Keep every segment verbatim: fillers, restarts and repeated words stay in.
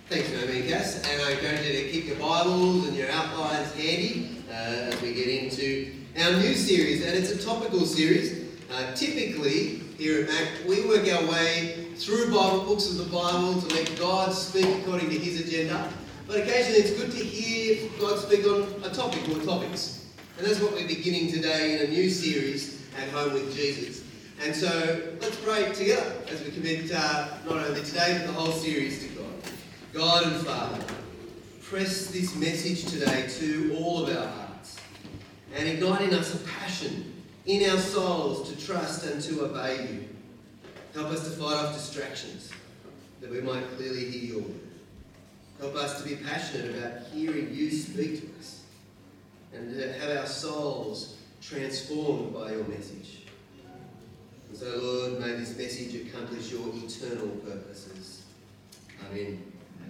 Thanks, Naomi and Cass, and I encourage you to keep your Bibles and your outlines handy uh, as we get into our new series, and it's a topical series. Uh, typically, here at Mac, we work our way through Bible books of the Bible to let God speak according to His agenda, but occasionally it's good to hear God speak on a topic or topics, and that's what we're beginning today in a new series, At Home with Jesus. And so, let's pray together as we commit uh, not only today, but the whole series to God. God and Father, press this message today to all of our hearts and ignite in us a passion in our souls to trust and to obey you. Help us to fight off distractions that we might clearly hear your word. Help us to be passionate about hearing you speak to us and to have our souls transformed by your message. And so, Lord, may this message accomplish your eternal purposes. Amen.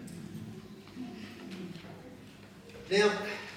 Now,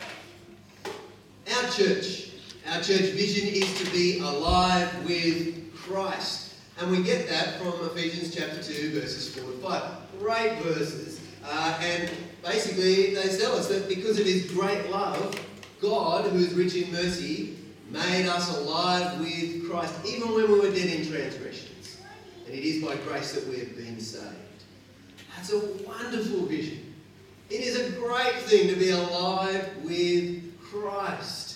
our church, our church vision is to be alive with Christ. And we get that from Ephesians chapter two, verses four to five. Great verses. Uh, and basically, they tell us that because of his great love, God, who is rich in mercy, made us alive with Christ, even when we were dead in transgressions. And it is by grace that we have been saved. That's a wonderful vision. It is a great thing to be alive with Christ.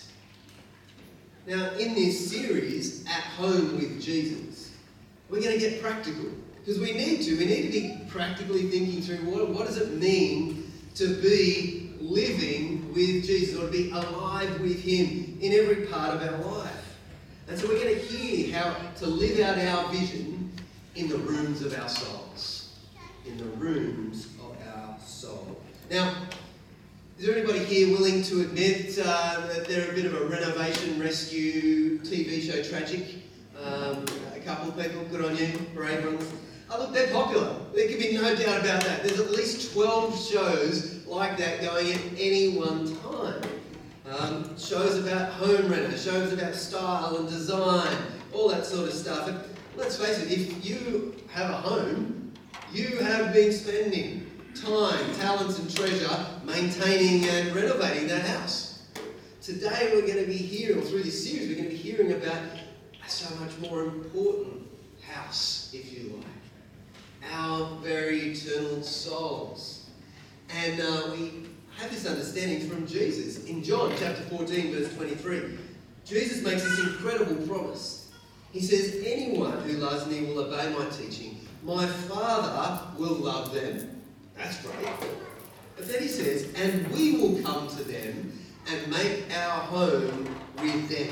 Now, in this series, At Home with Jesus, we're going to get practical. Because we need to. We need to be practically thinking through what, what does it mean to be living with Jesus, or to be alive with him in every part of our life. And so we're going to hear how to live out our vision in the rooms of our souls. In the rooms of our soul. Now, is there anybody here willing to admit uh, that they're a bit of a renovation rescue T V show tragic? Um, a couple of people, good on you, brave ones. Oh look, they're popular. There can be no doubt about that. There's at least twelve shows like that going at any one time. Um, shows about home reno, shows about style and design, all that sort of stuff. And let's face it, if you have a home, you have been spending time, talents and treasure maintaining and renovating that house. Today we're going to be hearing, or through this series, we're going to be hearing about a so much more important house, if you like. Our very eternal souls. And uh, we have this understanding from Jesus. In John chapter fourteen, verse twenty-three, Jesus makes this incredible promise. He says, anyone who loves me will obey my teaching. My Father will love them. That's great. But then he says, and we will come to them and make our home with them.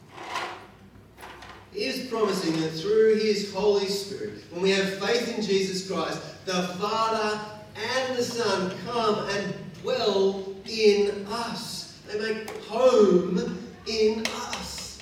He is promising that through his Holy Spirit, when we have faith in Jesus Christ, the Father and the Son come and dwell in us. They make home in us.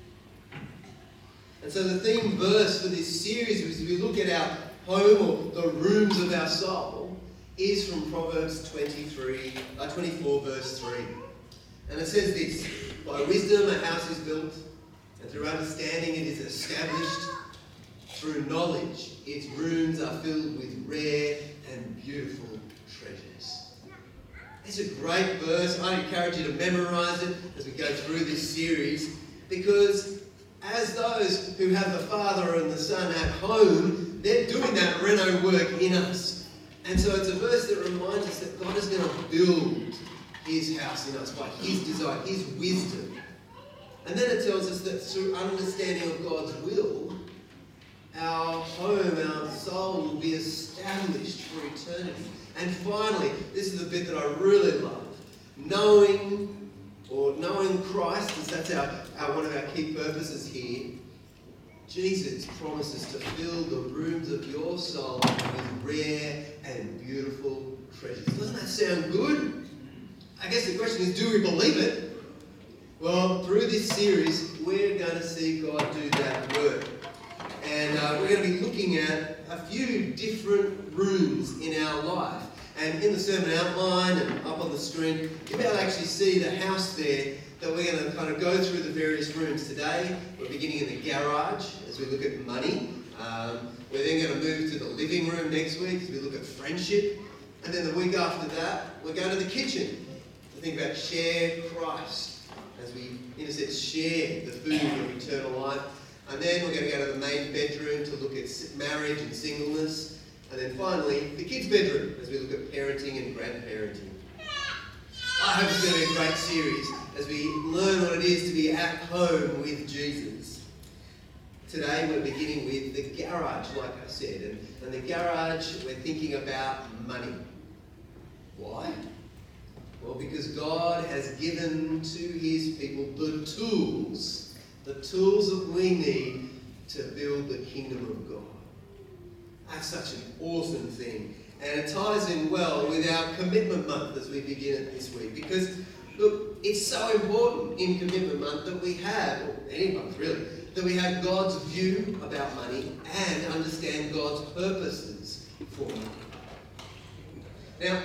And so the theme verse for this series, as we look at our home or the rooms of our soul, is from Proverbs twenty-three, uh, twenty-four, verse three. And it says this, by wisdom a house is built, and through understanding it is established. Through knowledge its rooms are filled with rare and beautiful treasures. It's a great verse. I encourage you to memorize it as we go through this series, because as those who have the Father and the Son at home, they're doing that reno work in us. And so it's a verse that reminds us that God is going to build his house in us by his design, his wisdom. And then it tells us that through understanding of God's will, our home, our soul will be established for eternity. And finally, this is the bit that I really love. Knowing, or knowing Christ, as that's our, our one of our key purposes here, Jesus promises to fill the rooms of your soul with rare and beautiful treasures. Doesn't that sound good? I guess the question is, do we believe it? Well, through this series, we're going to see God do that work. And uh, we're going to be looking at a few different rooms in our life. And in the sermon outline and up on the screen, you'll be able to actually see the house there that we're going to kind of go through the various rooms today. We're beginning in the garage as we look at money. Um, we're then going to move to the living room next week as we look at friendship. And then the week after that, we're going to the kitchen to think about share Christ as we, in a sense, share the food of eternal life. And then we're going to go to the main bedroom to look at marriage and singleness. And then finally, the kids' bedroom as we look at parenting and grandparenting. I hope it's going to be a great series as we learn what it is to be at home with Jesus. Today we're beginning with the garage, like I said. And, and the garage, we're thinking about money. Why? Well, because God has given to his people the tools, the tools that we need to build the kingdom of God. That's such an awesome thing. And it ties in well with our commitment month as we begin it this week. Because, look, it's so important in commitment month that we have, or any month really, that we have God's view about money and understand God's purposes for money. Now,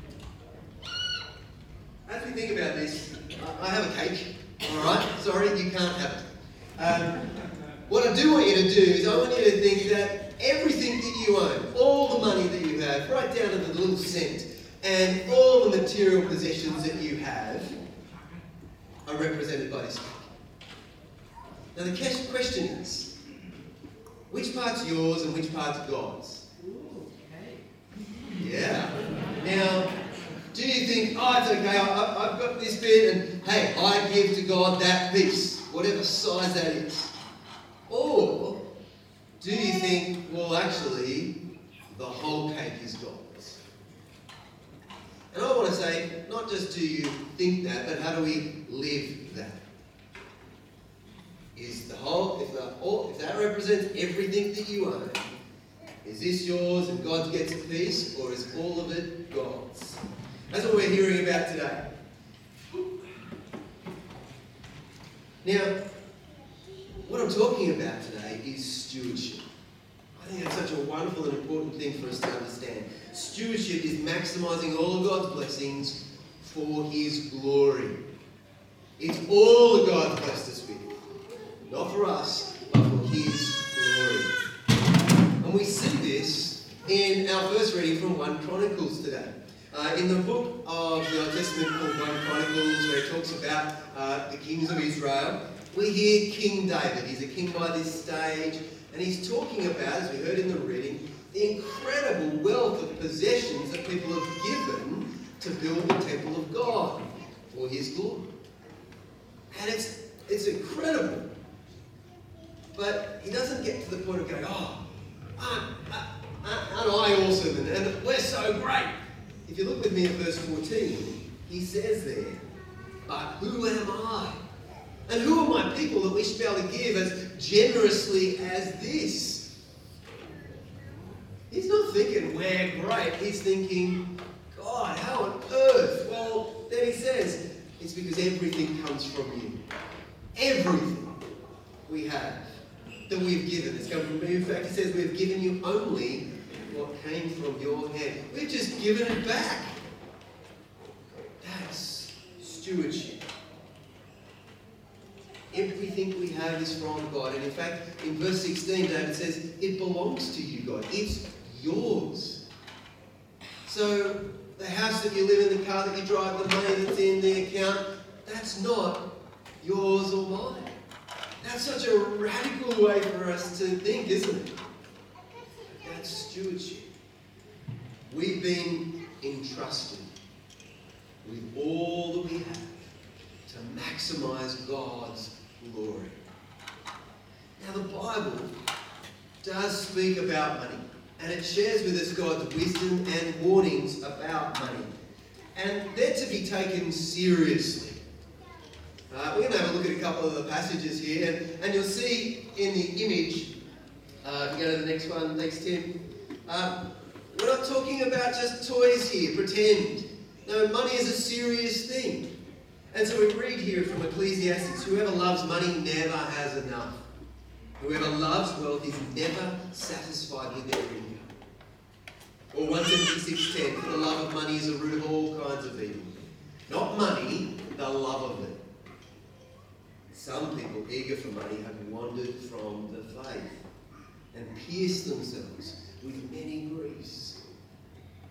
as we think about this, I have a cake, alright? Sorry, you can't have it. Um, what I do want you to do is I want you to think that everything that you own, all the money that you have, right down to the little cent, and all the material possessions that you have are represented by this cake. Now the question is, which part's yours and which part's God's? Yeah. Now, do you think, oh, it's okay, I, I've got this bit, and hey, I give to God that piece, whatever size that is? Or do you think, well, actually, the whole cake is God's? And I want to say, not just do you think that, but how do we live that? Is the whole, if, the, all, if that represents everything that you own, is this yours and God gets a piece, or is all of it God's? That's what we're hearing about today. Now, what I'm talking about today is stewardship. I think that's such a wonderful and important thing for us to understand. Stewardship is maximising all of God's blessings for his glory. It's all that God's blessed us with. Not for us, but for his glory. And we see this in our first reading from First Chronicles today. Uh, in the book of the Old Testament called First Chronicles, where it talks about uh, the kings of Israel, we hear King David. He's a king by this stage, and he's talking about, as we heard in the reading, the incredible wealth of possessions that people have given to build the temple of God for his glory. And it's, it's incredible. But he doesn't get to the point of going, oh, aren't, aren't I awesome? And, and we're so great. If you look with me at verse fourteen, he says there, but who am I? And who are my people that we should be able to give as generously as this? He's not thinking, we're great. He's thinking, God, how on earth? Well, then he says, it's because everything comes from you. Everything we have that we've given has come from you. In fact, he says, we've given you only what came from your hand. We've just given it back. That's stewardship. Everything we have is from God. And in fact, in verse sixteen, David says, it belongs to you, God. It's yours. So the house that you live in, the car that you drive, the money that's in the account, that's not yours or mine. That's such a radical way for us to think, isn't it? That's stewardship. We've been entrusted with all that we have to maximize God's glory. Now the Bible does speak about money, and it shares with us God's wisdom and warnings about money. And they're to be taken seriously. Uh, we're going to have a look at a couple of the passages here, and, and you'll see in the image, uh, if you go to the next one, thanks Tim, uh, we're not talking about just toys here, pretend. No, money is a serious thing. And so we read here from Ecclesiastes, whoever loves money never has enough. Whoever loves wealth is never satisfied with their income. Or First Timothy six ten, for the love of money is the root of all kinds of evil. Not money, the love of it. Some people eager for money have wandered from the faith and pierced themselves with many griefs.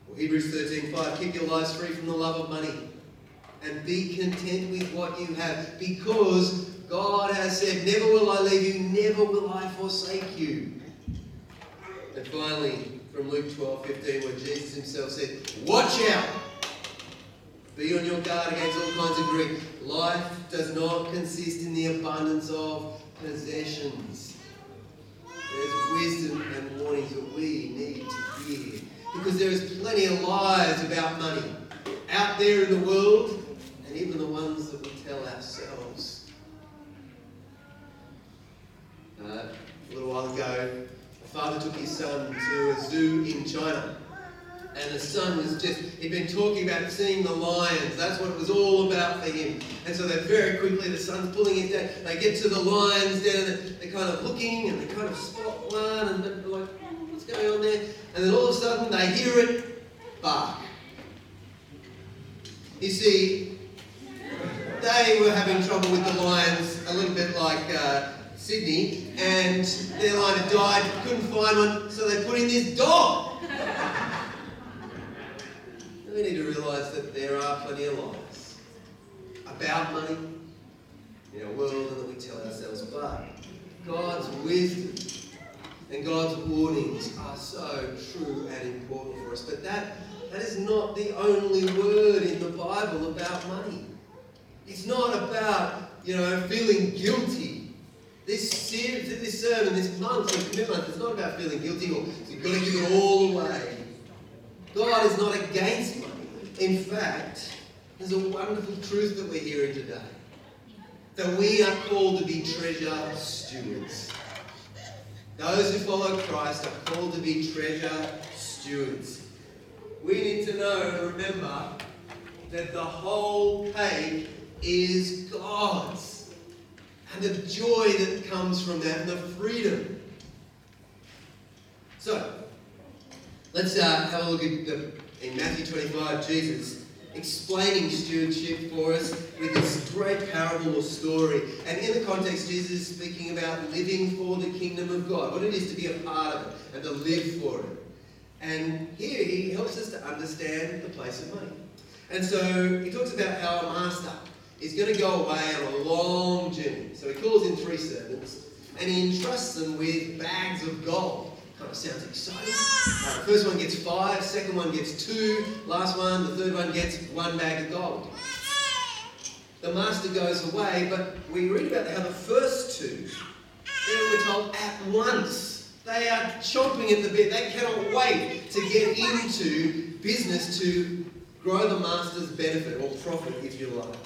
Or Hebrews thirteen five, keep your lives free from the love of money and be content with what you have, because God has said, never will I leave you, never will I forsake you. And finally, from Luke twelve fifteen, where Jesus himself said, watch out! Be on your guard against all kinds of greed. Life does not consist in the abundance of possessions. There's wisdom and warnings that we need to hear, because there is plenty of lies about money out there in the world, and even the ones that we tell ourselves. Uh, a little while ago, a father took his son to a zoo in China. And the son was just, he'd been talking about seeing the lions. That's what it was all about for him. And so they very quickly, the son's pulling it down. They get to the lions down, and they're kind of looking, and they kind of spot one, and they're like, oh, what's going on there? And then all of a sudden, they hear it bark. You see, they were having trouble with the lions, a little bit like uh, Sydney, and their lion had died, couldn't find one, so they put in this dog. We need to realise that there are plenty of lies about money in our world and that we tell ourselves, but God's wisdom and God's warnings are so true and important for us. But that, that is not the only word in the Bible about money. It's not about, you know, feeling guilty. This series, this sermon, this month, the commit month, it's not about feeling guilty or you've got to give it all away. God is not against money. In fact, there's a wonderful truth that we're hearing today. That we are called to be treasure stewards. Those who follow Christ are called to be treasure stewards. We need to know and remember that the whole cake is God's. And the joy that comes from that and the freedom. So, let's uh, have a look at the, in Matthew twenty-five, Jesus explaining stewardship for us with this great parable or story. And in the context, Jesus is speaking about living for the kingdom of God, what it is to be a part of it and to live for it. And here he helps us to understand the place of money. And so he talks about how a master is going to go away on a long journey. So he calls in three servants and he entrusts them with bags of gold. Kind of sounds exciting. Uh, first one gets five, second one gets two, last one, the third one gets one bag of gold. The master goes away, but we read about how the first two, they were told at once. They are chomping at the bit. They cannot wait to get into business to grow the master's benefit or profit, if you like.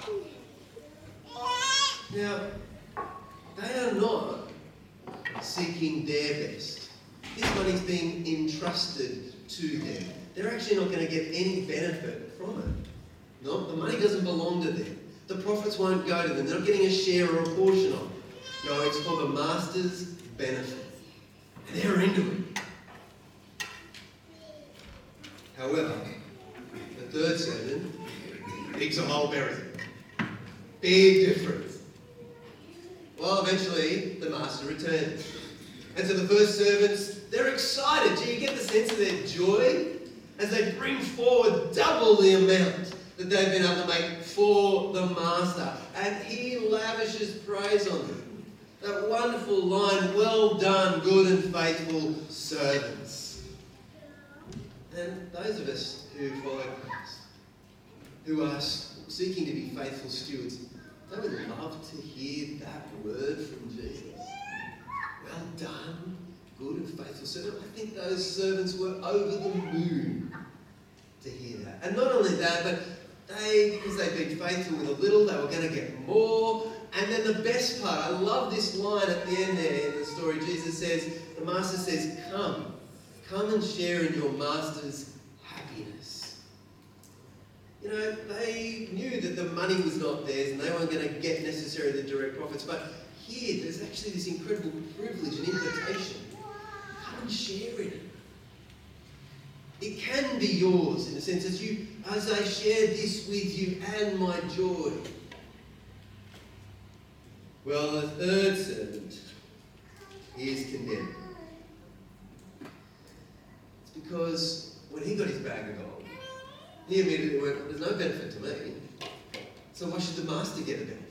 Now, they are not seeking their best. This money's being entrusted to them. They're actually not going to get any benefit from it. No, the money doesn't belong to them. The profits won't go to them. They're not getting a share or a portion of it. No, it's for the master's benefit. And they're into it. However, the third servant digs a hole, buries it. Big difference. Well, eventually, the master returns. And so the first servants, they're excited. Do you get the sense of their joy as they bring forward double the amount that they've been able to make for the master? And he lavishes praise on them. That wonderful line, well done, good and faithful servants. And those of us who follow Christ, who are seeking to be faithful stewards, they would love to hear that word from Jesus. Well done, good and faithful servant. I think those servants were over the moon to hear that. And not only that, but they, because they'd been faithful with a little, they were going to get more. And then the best part, I love this line at the end there in the story. Jesus says, the master says, come, come and share in your master's happiness. You know, they knew that the money was not theirs and they weren't going to get necessarily the direct profits, but here there's actually this incredible privilege and invitation. Come and share in it. It can be yours in a sense as you, as I share this with you and my joy. Well, the third servant is condemned. It's because when he got his bag of gold, he immediately went, there's no benefit to me, so why should the master get a benefit?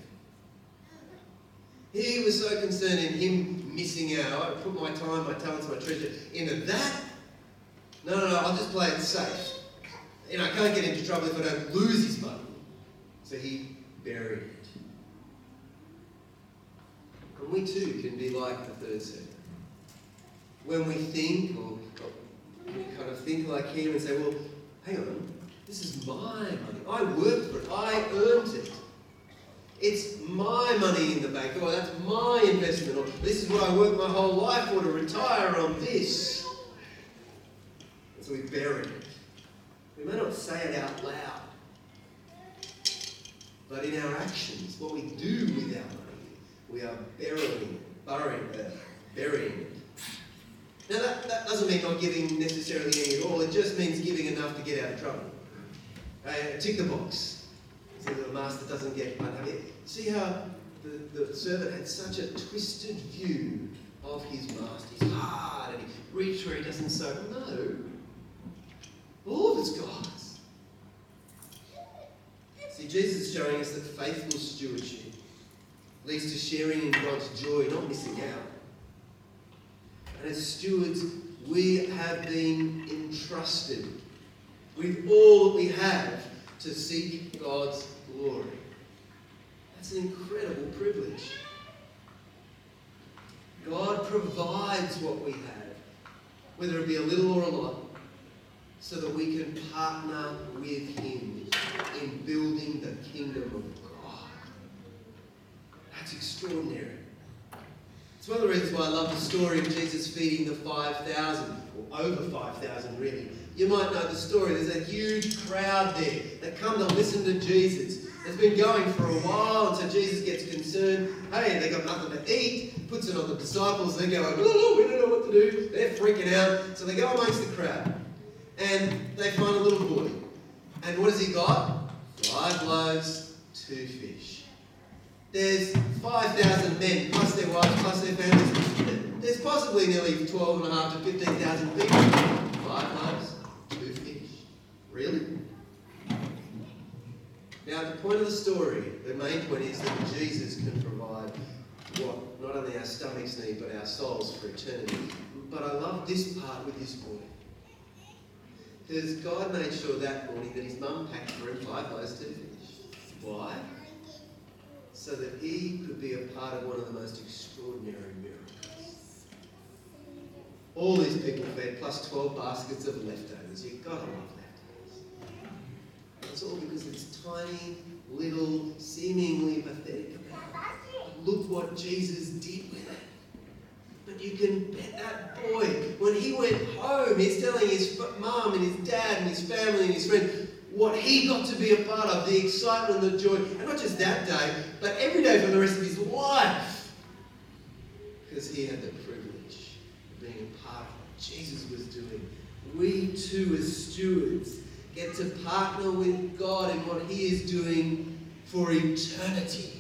He was so concerned in him missing out. I put my time, my talents, my treasure into that. No, no, no, I'll just play it safe. You know, I can't get into trouble if I don't lose his money. So he buried it. And we too can be like the third servant. When we think, or, or we kind of think like him and say, well, hang on, this is my money. I worked for it. I earned it. It's my money in the bank. Or that's my investment. Or this is what I worked my whole life for, to retire on this. And so we bury it. We may not say it out loud, but in our actions, what we do with our money, we are burying it, burying it, burying it. Now that, that doesn't mean not giving necessarily any at all. It just means giving enough to get out of trouble. Uh, tick the box. So that the master doesn't get unhappy. See how the, the servant had such a twisted view of his master. He's hard and he reaches where he doesn't sow. No. All of it's God's. See, Jesus is showing us that faithful stewardship leads to sharing in God's joy, not missing out. And as stewards, we have been entrusted with all that we have to seek God's glory. That's an incredible privilege. God provides what we have, whether it be a little or a lot, so that we can partner with him in building the kingdom of God. That's extraordinary. It's one of the reasons why I love the story of Jesus feeding the five thousand, or over five thousand really. You might know the story. There's a huge crowd there that come to listen to Jesus. It's been going for a while, and so Jesus gets concerned. Hey, they got nothing to eat. Puts it on the disciples. They go, oh, we don't know what to do. They're freaking out. So they go amongst the crowd. And they find a little boy. And what has he got? Five loaves, two fish. There's five thousand men, plus their wives, plus their families. There's possibly nearly twelve and a half to fifteen thousand people. Five loaves, two fish. Really? Now, the point of the story, the main point is that Jesus can provide what not only our stomachs need, but our souls for eternity. But I love this part with this boy. Because God made sure that morning that his mum packed for him five loaves, two fish. Why? So that he could be a part of one of the most extraordinary miracles. All these people fed, plus twelve baskets of leftovers. You've got to love leftovers. It's all because it's tiny, little, seemingly pathetic. Look what Jesus did with it. But you can bet that boy, when he went home, he's telling his mum and his dad and his family and his friends what he got to be a part of, the excitement and the joy. And not just that day, but every day for the rest of his life. Because he had the privilege of being a part of what Jesus was doing. We too, as stewards, get to partner with God in what he is doing for eternity.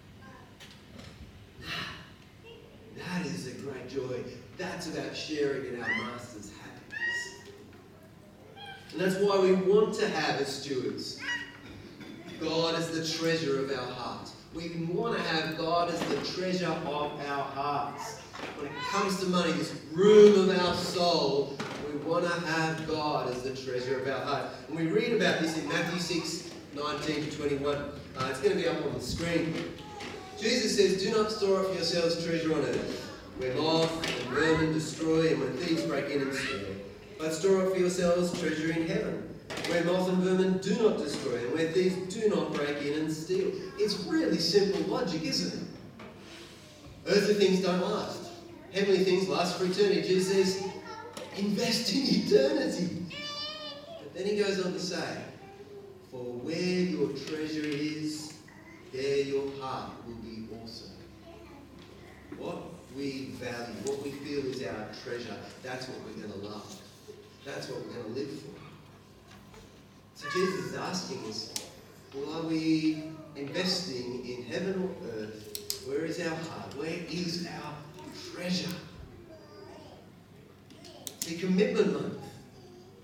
That is a great joy. That's about sharing in our Master's happiness. And that's why we want to have as stewards God as the treasure of our hearts. We want to have God as the treasure of our hearts. When it comes to money, this room of our soul, we want to have God as the treasure of our heart. And we read about this in Matthew six, nineteen to twenty-one. Uh, it's going to be up on the screen. Jesus says, do not store up for yourselves treasure on earth, where moth and vermin destroy and when thieves break in and steal. But store up for yourselves treasure in heaven, where moth and vermin do not destroy and where thieves do not break in and steal. It's really simple logic, isn't it? Earthly things don't last. Heavenly things last for eternity. Jesus says, invest in eternity. But then he goes on to say, for where your treasure is, there your heart will be also. What we value, what we feel is our treasure, that's what we're going to love. That's what we're going to live for. So Jesus is asking us, well, are we investing in heaven or earth? Where is our heart? Where is our treasure? See, Commitment Month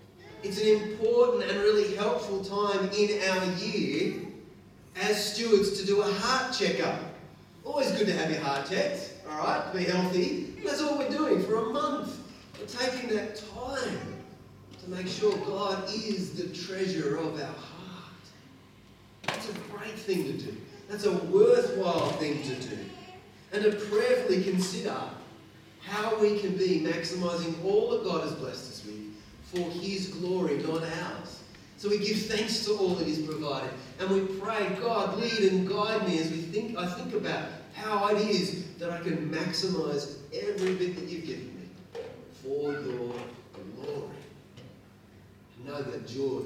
It's an important and really helpful time in our year as stewards to do a heart checkup. Always good to have your heart checked, all right, to be healthy. That's all we're doing for a month. We're taking that time to make sure God is the treasure of our heart. That's a great thing to do. That's a worthwhile thing to do. And to prayerfully consider how we can be maximising all that God has blessed us with for His glory, not ours. So we give thanks to all that He's provided. And we pray, God, lead and guide me as we think. I think about how it is that I can maximise every bit that you've given me for your glory. And know the joy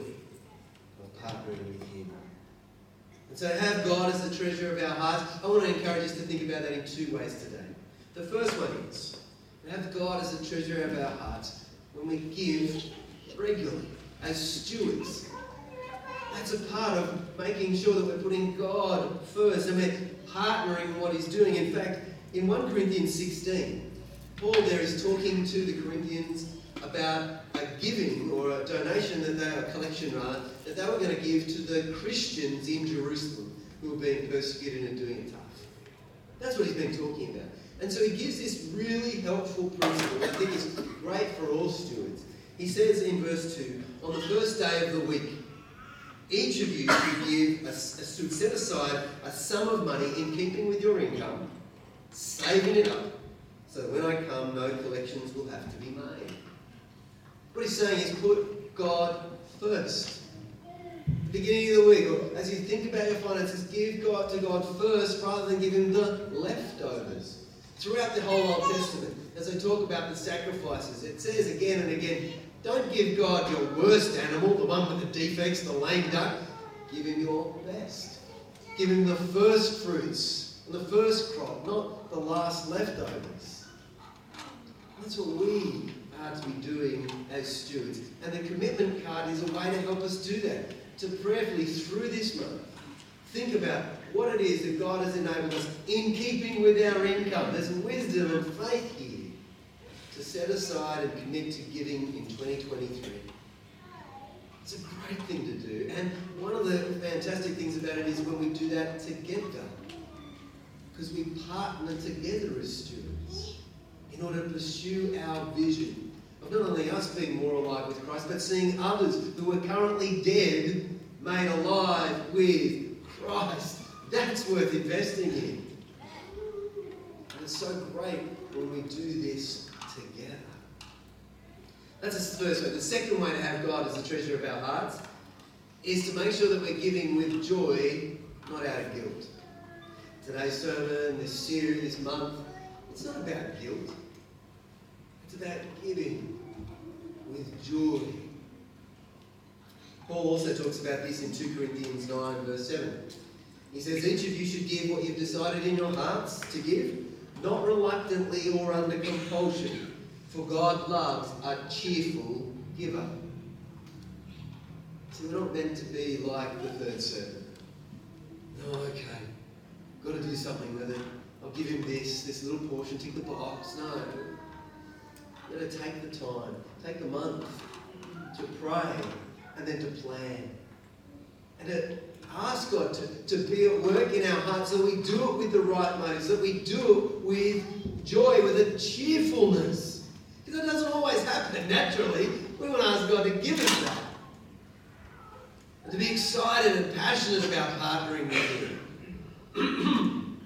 of partnering with Him. And so to have God as the treasure of our hearts, I want to encourage us to think about that in two ways today. The first one is to have God as the treasure of our hearts when we give regularly as stewards. That's a part of making sure that we're putting God first and we're partnering in what He's doing. In fact, in First Corinthians sixteen, Paul there is talking to the Corinthians about a giving or a donation that they, a collection rather, that they were going to give to the Christians in Jerusalem who were being persecuted and doing it tough. That's what he's been talking about. And so he gives this really helpful principle I think is great for all stewards. He says in verse two, on the first day of the week, each of you should give a, a, should set aside a sum of money in keeping with your income, saving it up, so that when I come, no collections will have to be made. What he's saying is put God first. Beginning of the week, or as you think about your finances, give God to God first rather than give Him the leftovers. Throughout the whole Old Testament, as I talk about the sacrifices, it says again and again, don't give God your worst animal, the one with the defects, the lame duck. Give Him your best. Give Him the first fruits and the first crop, not the last leftovers. That's what we are to be doing as stewards. And the commitment card is a way to help us do that. To prayerfully, through this month, think about what it is that God has enabled us in keeping with our income. There's wisdom and faith here to set aside and commit to giving in twenty twenty-three. It's a great thing to do. And one of the fantastic things about it is when we do that together. Because we partner together as stewards in order to pursue our vision of not only us being more alive with Christ, but seeing others who are currently dead made alive with Christ. That's worth investing in. And it's so great when we do this together. That's the first way. The second way to have God as the treasure of our hearts is to make sure that we're giving with joy, not out of guilt. Today's sermon, this series, this month, it's not about guilt. It's about giving with joy. Paul also talks about this in Second Corinthians nine, verse seven. He says, each of you should give what you've decided in your hearts to give, not reluctantly or under compulsion, for God loves a cheerful giver. So we're not meant to be like the third servant. Oh, okay, got to do something with it. I'll give him this, this little portion, tick the box. No. You've got to take the time, take the month to pray and then to plan. And to ask God to, to be at work in our hearts so that we do it with the right motives, that we do it with joy, with a cheerfulness. Because it doesn't always happen naturally. We want to ask God to give us that. And to be excited and passionate about partnering with Him.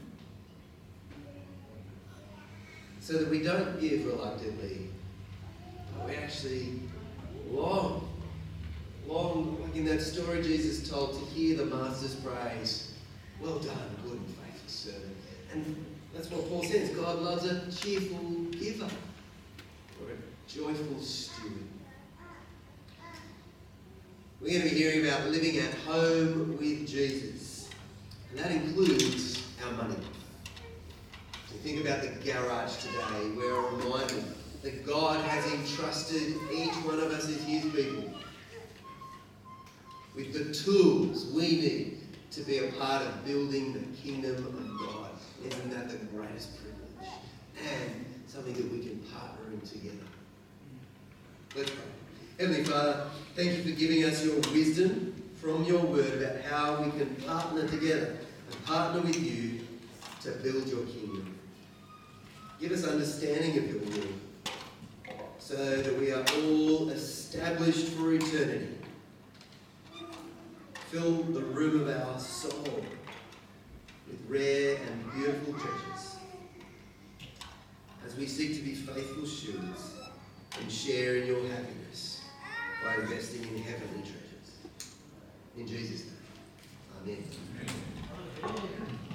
So that we don't give reluctantly, but we actually long, long, like in that story Jesus told, to hear the Master's praise. Well done, good and faithful servant. And that's what Paul says. God loves a cheerful giver, or a joyful steward. We're going to be hearing about living at home with Jesus. And that includes our money. Think about the garage today. We're reminded that God has entrusted each one of us as His people with the tools we need to be a part of building the kingdom of God. Isn't that the greatest privilege? And something that we can partner in together. Let's pray. Heavenly Father, thank you for giving us your wisdom from your word about how we can partner together and partner with you to build your kingdom. Give us understanding of your will so that we are all established for eternity. Fill the room of our soul with rare and beautiful treasures as we seek to be faithful stewards and share in your happiness by investing in heavenly treasures. In Jesus' name, amen.